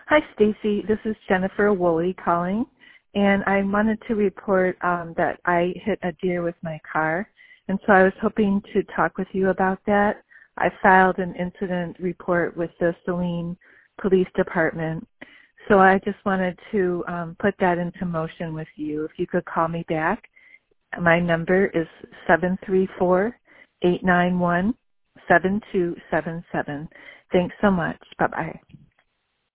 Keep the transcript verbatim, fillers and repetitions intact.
Hi, Stacy. This is Jennifer Woolley calling, and I wanted to report um, that I hit a deer with my car, and so I was hoping to talk with you about that. I filed an incident report with the Saline Police Department, so I just wanted to um, put that into motion with you. If you could call me back, my number is seven three four, eight nine one, seven two seven seven. Thanks so much. Bye-bye.